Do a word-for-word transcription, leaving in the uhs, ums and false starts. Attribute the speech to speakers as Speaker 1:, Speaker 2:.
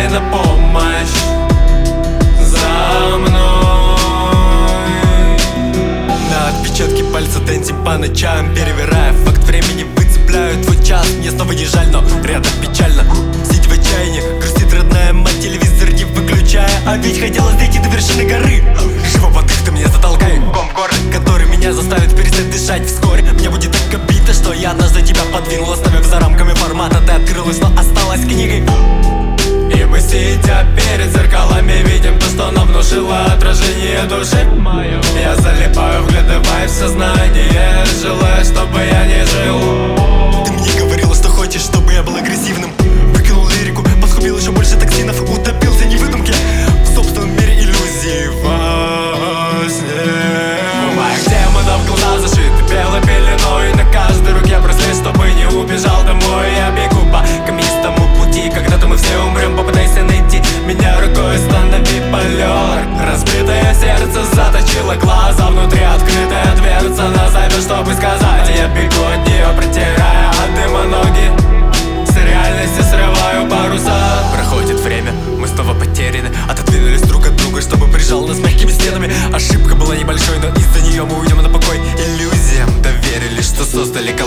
Speaker 1: на помощь за мной.
Speaker 2: На отпечатки пальца Дэнди по ночам перевирая факт времени, выцепляю твой час. Мне снова не жаль, но рядом печально. Сидя в отчаянии, грустит родная мать, телевизор не выключая. А ведь хотелось дойти до вершины горы. Живо под их ты меня затолкай. Ком в горле, который меня заставит перестать дышать вскоре. Мне будет так обидно, что я однажды тебя подвинул, оставив за рамками формата. Ты открылась, но осталась книгой.
Speaker 1: И мы, сидя перед зеркалами, видим то, что нам внушило отражение души. Я залипаю, вглядываясь в сознание, желая, чтобы я не жил.
Speaker 2: Ты мне говорила, что хочешь, чтобы я был агрессивным. Выкинул лирику, подхопил еще больше токсинов. Утопился не в выдумке, в собственном мире иллюзий во сне.
Speaker 1: У моих демонов глаза зашиты белой пеленой. На каждой руке браслет, чтобы не убежал домой. Я бегу по каменистому пути, когда-то мы все умрем. Попытайся найти меня рукой, останови полет. Разбитое сердце заточило глаза, внутри открытая дверца на зайве, чтобы сказать. Я бегу от нее, протирая от дыма ноги, с реальности срываю паруса.
Speaker 2: Проходит время, мы снова потеряны. Отодвинулись друг от друга, чтобы прижал нас мягкими стенами. Ошибка была небольшой, но из-за нее мы уйдем на покой. Иллюзиям доверили, что создали